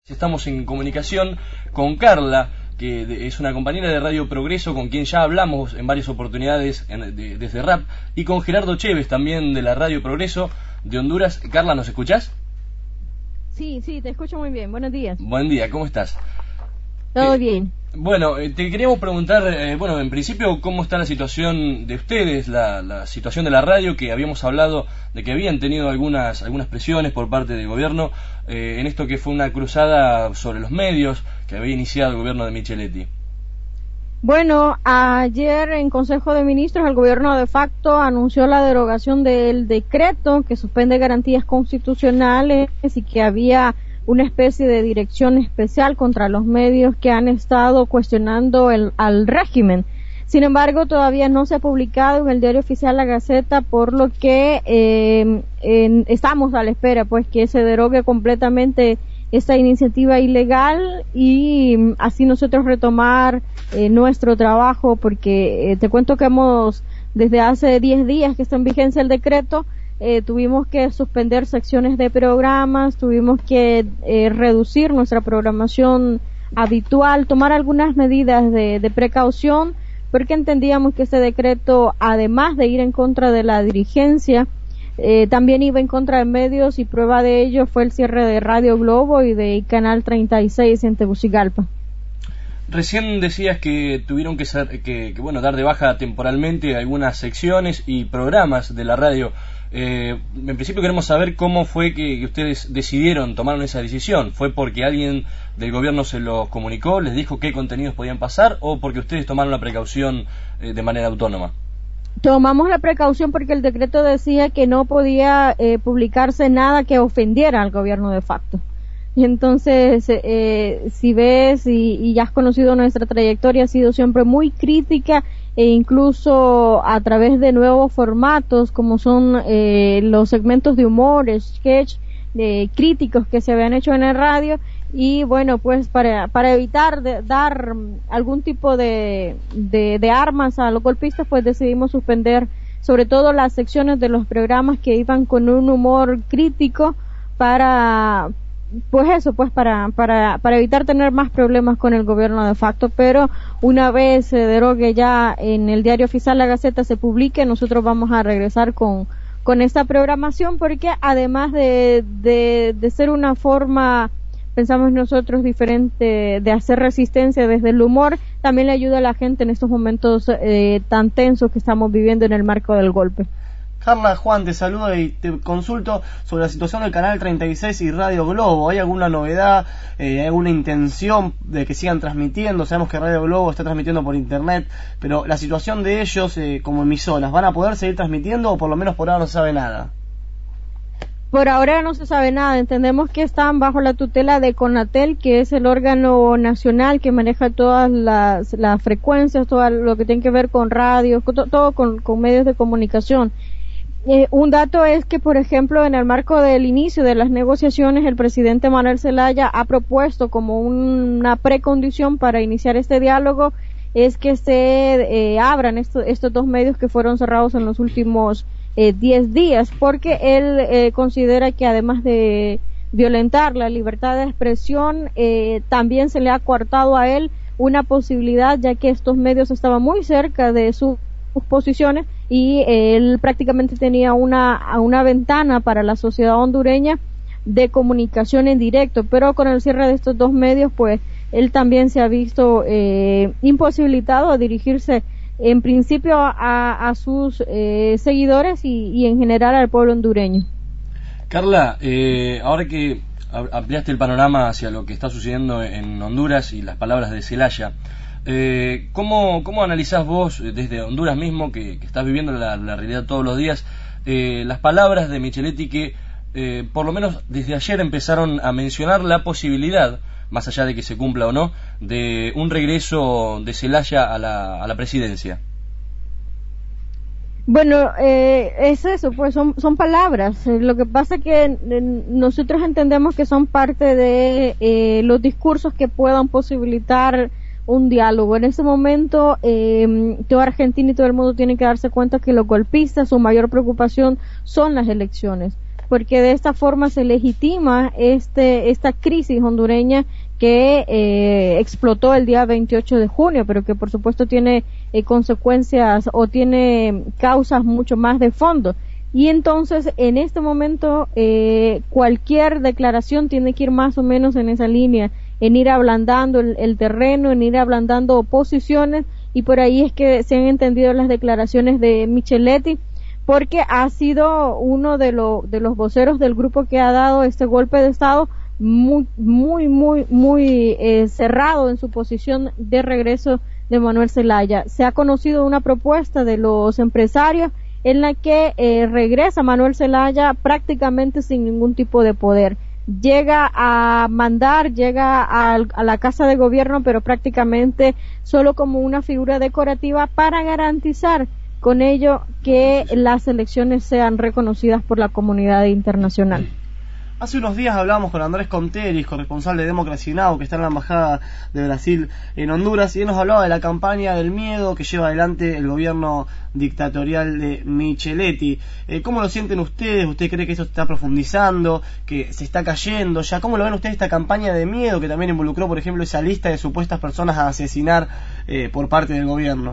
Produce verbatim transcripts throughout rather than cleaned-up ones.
Estamos en comunicación con Carla, que es una compañera de Radio Progreso con quien ya hablamos en varias oportunidades en, de, desde Rap, y con Gerardo Chévez también de la Radio Progreso de Honduras. Carla, ¿nos escuchás? Sí, sí, te escucho muy bien. Buenos días. Buen día, ¿cómo estás? Todo eh, bien. Bueno, eh, te queríamos preguntar, eh, bueno, en principio, ¿cómo está la situación de ustedes, la, la situación de la radio, que habíamos hablado de que habían tenido algunas algunas presiones por parte del gobierno eh, en esto que fue una cruzada sobre los medios que había iniciado el gobierno de Micheletti? Bueno, ayer en Consejo de Ministros el gobierno de facto anunció la derogación del decreto que suspende garantías constitucionales y que había una especie de dirección especial contra los medios que han estado cuestionando el, al régimen. Sin embargo, todavía no se ha publicado en el diario oficial La Gaceta, por lo que eh, en, estamos a la espera, pues, que se derogue completamente esta iniciativa ilegal y así nosotros retomar eh, nuestro trabajo, porque eh, te cuento que hemos, desde hace diez días que está en vigencia el decreto, Eh, tuvimos que suspender secciones de programas, tuvimos que eh, reducir nuestra programación habitual, tomar algunas medidas de, de precaución, porque entendíamos que este decreto, además de ir en contra de la dirigencia, eh, también iba en contra de medios, y prueba de ello fue el cierre de Radio Globo y de Canal treinta y seis en Tegucigalpa. Recién decías que tuvieron que, ser, que, que bueno, dar de baja temporalmente algunas secciones y programas de la radio. Eh, en principio queremos saber cómo fue que, que ustedes decidieron, tomaron esa decisión. ¿Fue porque alguien del gobierno se los comunicó, les dijo qué contenidos podían pasar, o porque ustedes tomaron la precaución eh, de manera autónoma? Tomamos la precaución porque el decreto decía que no podía eh, publicarse nada que ofendiera al gobierno de facto. Y entonces, eh, si ves y, y ya has conocido nuestra trayectoria, ha sido siempre muy crítica, e incluso a través de nuevos formatos como son eh, los segmentos de humor, sketch, de críticos que se habían hecho en el radio. Y bueno, pues para para evitar de, dar algún tipo de, de de armas a los golpistas, pues decidimos suspender sobre todo las secciones de los programas que iban con un humor crítico, para pues eso, pues para para para evitar tener más problemas con el gobierno de facto. Pero una vez se derogue ya en el diario oficial La Gaceta, se publique, nosotros vamos a regresar con con esta programación, porque además de de, de ser una forma, pensamos nosotros, diferente de hacer resistencia desde el humor, también le ayuda a la gente en estos momentos eh, tan tensos que estamos viviendo en el marco del golpe. Carla, Juan te saluda y te consulto sobre la situación del Canal treinta y seis y Radio Globo. ¿Hay alguna novedad, eh, hay alguna intención de que sigan transmitiendo? Sabemos que Radio Globo está transmitiendo por internet, pero la situación de ellos eh, como emisoras, ¿van a poder seguir transmitiendo o por lo menos por ahora no se sabe nada? Por ahora no se sabe nada. Entendemos que están bajo la tutela de CONATEL, que es el órgano nacional que maneja todas las, las frecuencias, todo lo que tiene que ver con radio, todo, todo con, con medios de comunicación. Eh, un dato es que, por ejemplo, en el marco del inicio de las negociaciones, el presidente Manuel Zelaya ha propuesto como una precondición para iniciar este diálogo es que se eh, abran esto, estos dos medios que fueron cerrados en los últimos eh, diez días, porque él eh, considera que además de violentar la libertad de expresión, eh, también se le ha coartado a él una posibilidad, ya que estos medios estaban muy cerca de sus posiciones y eh, él prácticamente tenía una una ventana para la sociedad hondureña de comunicación en directo, pero con el cierre de estos dos medios, pues él también se ha visto eh, imposibilitado a dirigirse en principio a, a sus eh, seguidores y, y en general al pueblo hondureño. Carla, eh, ahora que ampliaste el panorama hacia lo que está sucediendo en Honduras y las palabras de Zelaya, Eh, ¿cómo, ¿Cómo analizás vos desde Honduras mismo, que, que estás viviendo la, la realidad todos los días, eh, las palabras de Micheletti que eh, por lo menos desde ayer empezaron a mencionar la posibilidad, más allá de que se cumpla o no, de un regreso de Zelaya a la, a la presidencia? Bueno, eh, es eso, pues son, son palabras. Lo que pasa es que eh, nosotros entendemos que son parte de eh, los discursos que puedan posibilitar un diálogo. En ese momento, eh, toda Argentina y todo el mundo tiene que darse cuenta que los golpistas, su mayor preocupación son las elecciones. porque de esta forma se legitima este esta crisis hondureña que eh, explotó el día veintiocho de junio, pero que por supuesto tiene eh, consecuencias o tiene causas mucho más de fondo. Y entonces, en este momento, eh, cualquier declaración tiene que ir más o menos en esa línea, en ir ablandando el, el terreno, en ir ablandando posiciones, y por ahí es que se han entendido las declaraciones de Micheletti, porque ha sido uno de, lo, de los voceros del grupo que ha dado este golpe de Estado, muy, muy, muy, muy eh, cerrado en su posición de regreso de Manuel Zelaya. Se ha conocido una propuesta de los empresarios en la que eh, regresa Manuel Zelaya prácticamente sin ningún tipo de poder. Llega a mandar, llega a, a la Casa de Gobierno, pero prácticamente solo como una figura decorativa para garantizar con ello que las elecciones sean reconocidas por la comunidad internacional. Hace unos días hablábamos con Andrés Conteris, corresponsal de Democracy Now!, que está en la Embajada de Brasil en Honduras, y él nos hablaba de la campaña del miedo que lleva adelante el gobierno dictatorial de Micheletti. Eh, ¿Cómo lo sienten ustedes? ¿Usted cree que eso se está profundizando, que se está cayendo ya? ¿Cómo lo ven ustedes esta campaña de miedo que también involucró, por ejemplo, esa lista de supuestas personas a asesinar eh, por parte del gobierno?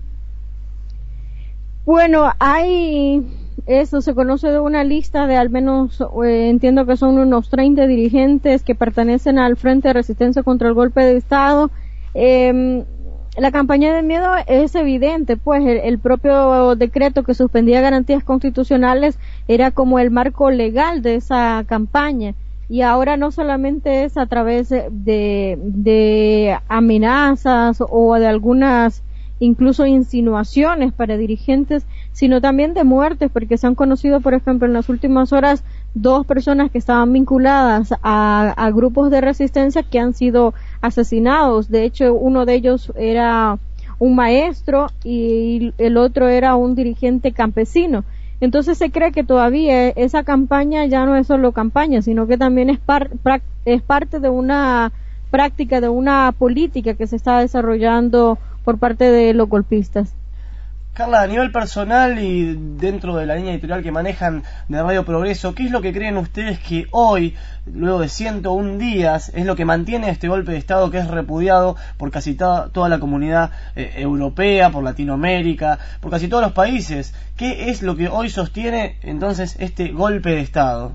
Bueno, hay... Eso se conoce de una lista de al menos, eh, entiendo que son unos treinta dirigentes que pertenecen al Frente de Resistencia contra el Golpe de Estado. Eh, la campaña de miedo es evidente, pues el, el propio decreto que suspendía garantías constitucionales era como el marco legal de esa campaña. Y ahora no solamente es a través de, de amenazas o de algunas incluso insinuaciones para dirigentes, sino también de muertes, porque se han conocido, por ejemplo, en las últimas horas, dos personas que estaban vinculadas a, a grupos de resistencia que han sido asesinados. De hecho, uno de ellos era un maestro y el otro era un dirigente campesino. Entonces se cree que todavía esa campaña ya no es solo campaña, sino que también es, par, pra, es parte de una práctica, de una política que se está desarrollando por parte de los golpistas. Carla, a nivel personal y dentro de la línea editorial que manejan de Radio Progreso, ¿qué es lo que creen ustedes que hoy, luego de ciento un días, es lo que mantiene este golpe de Estado que es repudiado por casi to- toda la comunidad eh, europea, por Latinoamérica, por casi todos los países? ¿Qué es lo que hoy sostiene entonces este golpe de Estado?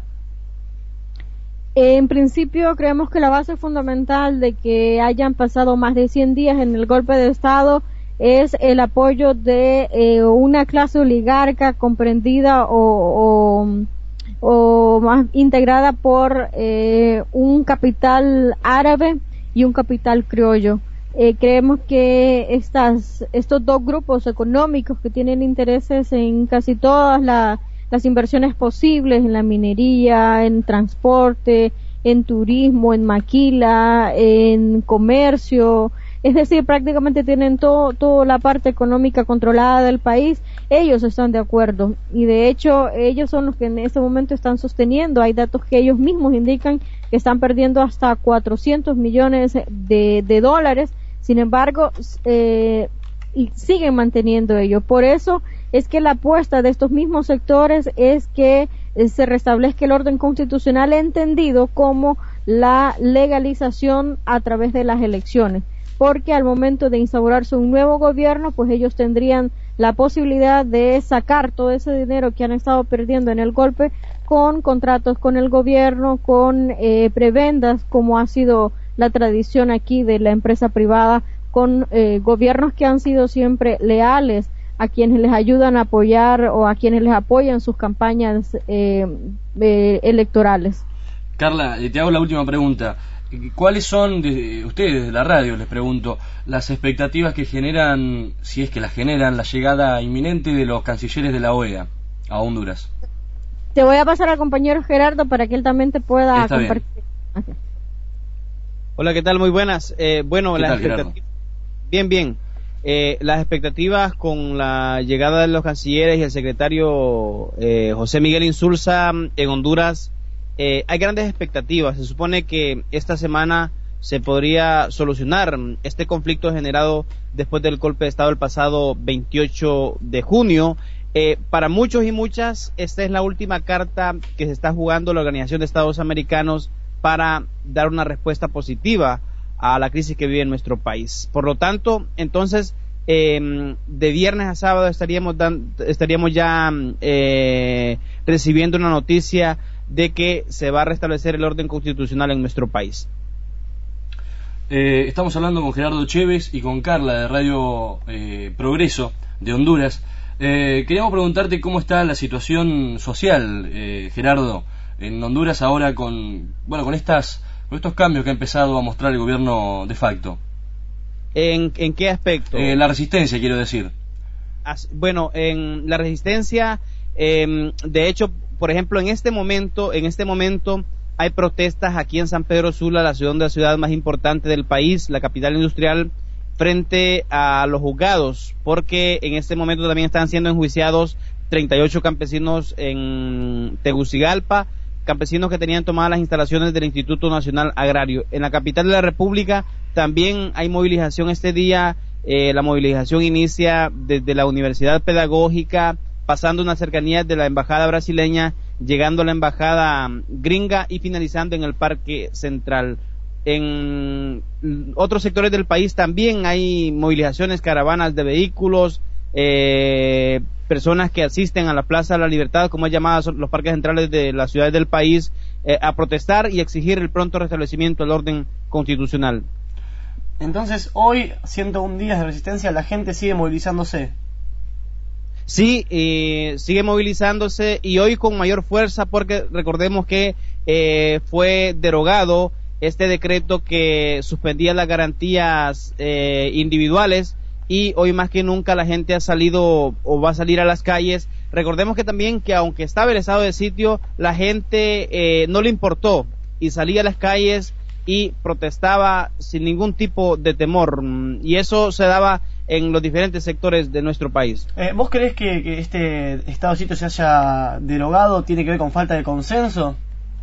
En principio creemos que la base fundamental de que hayan pasado más de cien días en el golpe de Estado es el apoyo de eh, una clase oligarca comprendida o, o, o más integrada por eh, un capital árabe y un capital criollo. Eh, creemos que estas, estos dos grupos económicos que tienen intereses en casi todas la, las inversiones posibles, en la minería, en transporte, en turismo, en maquila, en comercio, es decir, prácticamente tienen todo, toda la parte económica controlada del país. Ellos están de acuerdo y de hecho ellos son los que en este momento están sosteniendo. Hay datos que ellos mismos indican que están perdiendo hasta cuatrocientos millones de, de dólares. Sin embargo, eh, y siguen manteniendo ello. Por eso es que la apuesta de estos mismos sectores es que eh, se restablezca el orden constitucional entendido como la legalización a través de las elecciones, porque al momento de instaurarse un nuevo gobierno, pues ellos tendrían la posibilidad de sacar todo ese dinero que han estado perdiendo en el golpe con contratos con el gobierno, con eh, prebendas, como ha sido la tradición aquí de la empresa privada, con eh, gobiernos que han sido siempre leales a quienes les ayudan a apoyar o a quienes les apoyan sus campañas eh, eh, electorales. Carla, te hago la última pregunta. ¿Cuáles son, de, ustedes de la radio, les pregunto, las expectativas que generan, si es que las generan, la llegada inminente de los cancilleres de la O E A a Honduras? Te voy a pasar al compañero Gerardo para que él también te pueda Está compartir. Bien. Hola, ¿qué tal? Muy buenas. Eh, bueno, ¿Qué las tal, expectativas... Bien, bien. Eh, las expectativas con la llegada de los cancilleres y el secretario eh, José Miguel Insulza en Honduras, eh, hay grandes expectativas. Se supone que esta semana se podría solucionar este conflicto generado después del golpe de Estado el pasado veintiocho de junio, Eh, para muchos y muchas, esta es la última carta que se está jugando la Organización de Estados Americanos para dar una respuesta positiva a la crisis que vive en nuestro país. Por lo tanto, entonces, eh, de viernes a sábado estaríamos, dan, estaríamos ya eh, recibiendo una noticia de que se va a restablecer el orden constitucional en nuestro país. Eh, estamos hablando con Gerardo Chévez y con Carla de Radio eh, Progreso de Honduras. Eh, queríamos preguntarte cómo está la situación social, eh, Gerardo, en Honduras ahora con, bueno, con estas, con estos cambios que ha empezado a mostrar el gobierno de facto. ¿En, en qué aspecto? Eh, la resistencia, quiero decir. As, bueno, en la resistencia, eh, de hecho, por ejemplo, en este momento, en este momento hay protestas aquí en San Pedro Sula, la ciudad, la ciudad más importante del país, la capital industrial, frente a los juzgados, porque en este momento también están siendo enjuiciados treinta y ocho campesinos en Tegucigalpa, campesinos que tenían tomadas las instalaciones del Instituto Nacional Agrario. En la capital de la República también hay movilización este día. Eh, la movilización inicia desde la Universidad Pedagógica, pasando unas cercanías de la Embajada brasileña, llegando a la Embajada gringa y finalizando en el Parque Central. En otros sectores del país también hay movilizaciones, caravanas de vehículos, eh, personas que asisten a la Plaza de la Libertad, como es llamada, son los parques centrales de las ciudades del país, eh, a protestar y exigir el pronto restablecimiento del orden constitucional. Entonces, hoy, ciento un días de resistencia, la gente sigue movilizándose. Sí, eh, sigue movilizándose y hoy con mayor fuerza porque recordemos que eh, fue derogado este decreto que suspendía las garantías eh, individuales y hoy más que nunca la gente ha salido o va a salir a las calles. Recordemos que también que aunque estaba el estado de sitio, la gente eh, no le importó y salía a las calles y protestaba sin ningún tipo de temor, y eso se daba en los diferentes sectores de nuestro país. Eh, ¿Vos creés que, que este estado de sitio se haya derogado tiene que ver con falta de consenso?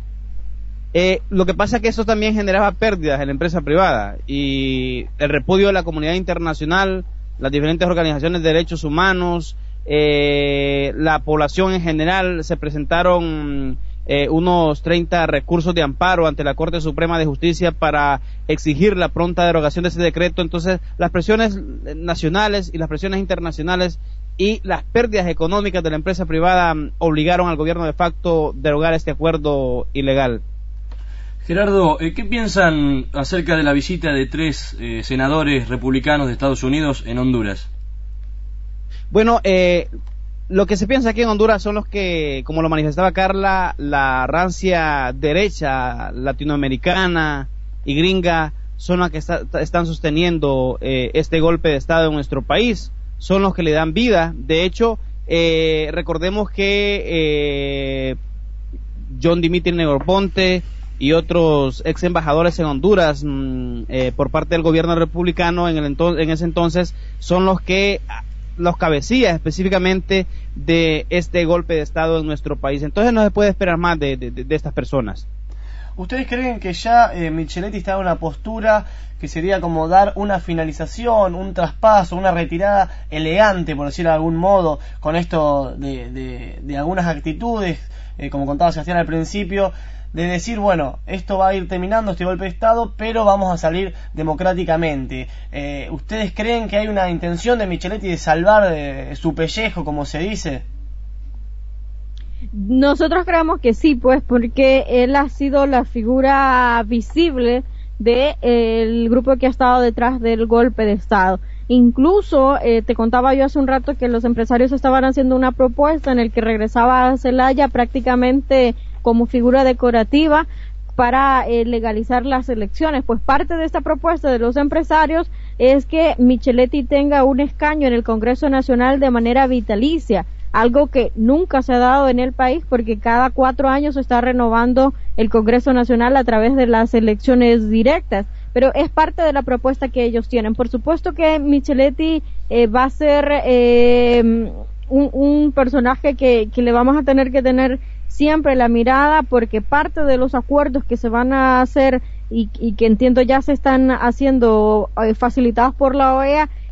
Eh, lo que pasa es que eso también generaba pérdidas en la empresa privada y el repudio de la comunidad internacional, las diferentes organizaciones de derechos humanos, eh, la población en general. Se presentaron eh, unos treinta recursos de amparo ante la Corte Suprema de Justicia para exigir la pronta derogación de ese decreto. Entonces, las presiones nacionales y las presiones internacionales y las pérdidas económicas de la empresa privada obligaron al gobierno de facto a derogar este acuerdo ilegal. Gerardo, ¿qué piensan acerca de la visita de tres eh, senadores republicanos de Estados Unidos en Honduras? Bueno, eh, lo que se piensa aquí en Honduras son los que, como lo manifestaba Carla, la rancia derecha latinoamericana y gringa son las que está, están sosteniendo eh, este golpe de Estado en nuestro país, son los que le dan vida. De hecho, eh, recordemos que eh, John Dimitri Negroponte y otros ex embajadores en Honduras mmm, eh, por parte del gobierno republicano en, el ento- en ese entonces son los que los cabecillas específicamente de este golpe de Estado en nuestro país. Entonces no se puede esperar más de, de, de estas personas. ¿Ustedes creen que ya eh, Micheletti está en una postura que sería como dar una finalización, un traspaso, una retirada elegante, por decirlo de algún modo, con esto de, de, de algunas actitudes, eh, como contaba Sebastián al principio, de decir, bueno, esto va a ir terminando, este golpe de Estado, pero vamos a salir democráticamente? Eh, ¿Ustedes creen que hay una intención de Micheletti de salvar eh, su pellejo, como se dice? Nosotros creemos que sí, pues, porque él ha sido la figura visible de eh, el grupo que ha estado detrás del golpe de Estado. Incluso, eh, te contaba yo hace un rato que los empresarios estaban haciendo una propuesta en el que regresaba a Zelaya prácticamente como figura decorativa para eh, legalizar las elecciones. Pues parte de esta propuesta de los empresarios es que Micheletti tenga un escaño en el Congreso Nacional de manera vitalicia, algo que nunca se ha dado en el país porque cada cuatro años se está renovando el Congreso Nacional a través de las elecciones directas. Pero es parte de la propuesta que ellos tienen. Por supuesto que Micheletti eh, va a ser eh, un, un personaje que, que le vamos a tener que tener siempre la mirada, porque parte de los acuerdos que se van a hacer y, y que entiendo ya se están haciendo eh, facilitados por la O E A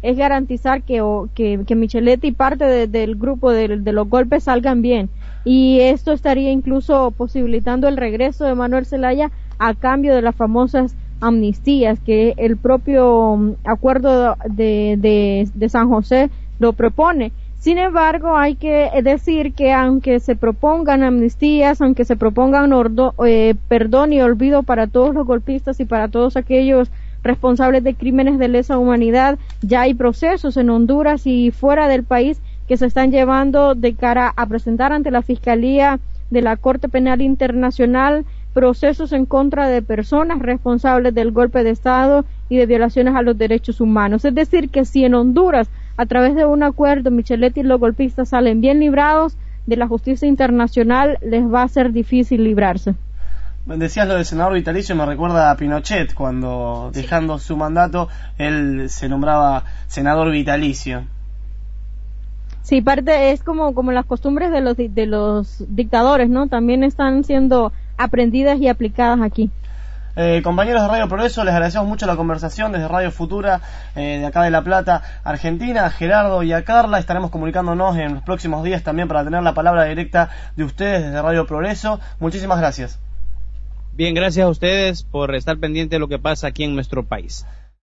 es garantizar que, o, que, que Micheletti y parte de, del grupo de, de los golpes salgan bien. Y esto estaría incluso posibilitando el regreso de Manuel Zelaya a cambio de las famosas amnistías que el propio acuerdo de, de, de San José lo propone. Sin embargo, hay que decir que aunque se propongan amnistías, aunque se propongan ordo, eh, perdón y olvido para todos los golpistas y para todos aquellos responsables de crímenes de lesa humanidad, ya hay procesos en Honduras y fuera del país que se están llevando de cara a presentar ante la Fiscalía de la Corte Penal Internacional procesos en contra de personas responsables del golpe de Estado y de violaciones a los derechos humanos. Es decir, que si en Honduras, a través de un acuerdo, Micheletti y los golpistas salen bien librados de la justicia internacional, les va a ser difícil librarse. Decías lo del senador vitalicio, me recuerda a Pinochet, cuando dejando su mandato, él se nombraba senador vitalicio. Sí, parte es como como las costumbres de los de los dictadores, ¿no? También están siendo aprendidas y aplicadas aquí. Eh, compañeros de Radio Progreso, les agradecemos mucho la conversación desde Radio Futura, eh, de acá de La Plata, Argentina. A Gerardo y a Carla estaremos comunicándonos en los próximos días también para tener la palabra directa de ustedes desde Radio Progreso. Muchísimas gracias. Bien, gracias a ustedes por estar pendiente de lo que pasa aquí en nuestro país.